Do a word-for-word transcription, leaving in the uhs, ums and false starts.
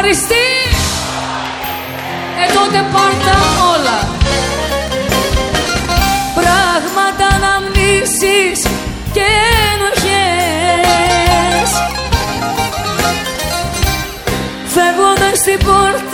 χωριστείς, ε τότε πάρτα όλα. Πράγματα αναμνήσεις και ενοχές, φεύγοντας στην πόρτα